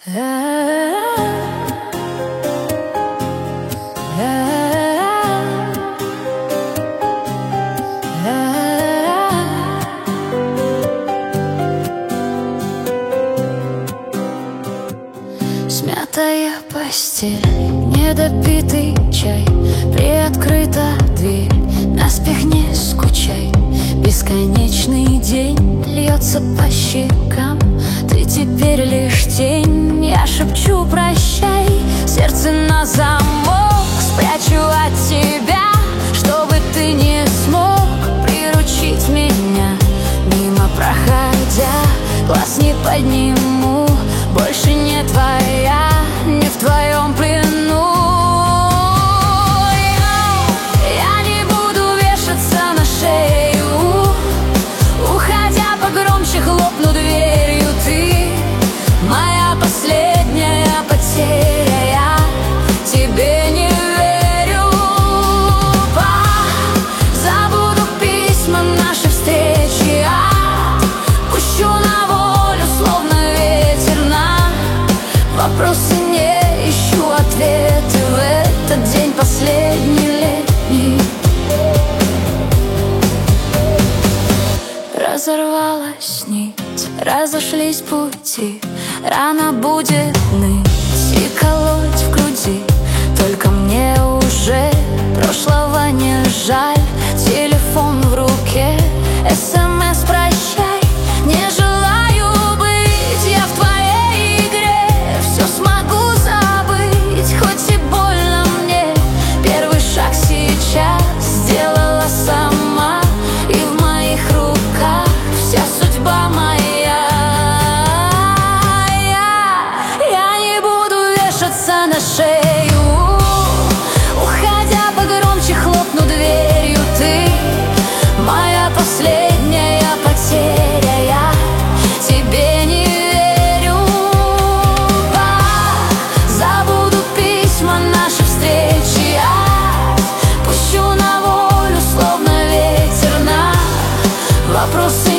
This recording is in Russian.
Смятая постель, недопитый чай, приоткрыта дверь, наспех не скучай. Бесконечный день льется по щекам, ты теперь лишь тень. Я шепчу прощай, сердце на замок спрячу от тебя, чтобы ты не смог приручить меня. Мимо проходя, глаз не подниму, больше не твоя, не в твоем плену. Я не буду вешаться на шею, уходя погромче хлопну дверью. Ты моя последняя потеря, я тебе не верю. Забуду письма, наши встречи, пущу на волю, словно ветер на вопросы, не ищу ответы в этот день последний летний. Разорвалась нить, разошлись пути, рана будет ныть и колоть в груди. Только мне уже прошлого не жаль, телефон в руке, СМС прощай. Не желаю быть я в твоей игре, все смогу забыть, хоть и больно мне. Первый шаг сейчас сделала сама, и в моих руках вся судьба моя. Я не буду вешаться на шею, уходя погромче хлопну дверью. Ты моя последняя потеря, я тебе не верю. Забуду письма, наши встречи, пущу на волю, словно ветер на вопросы,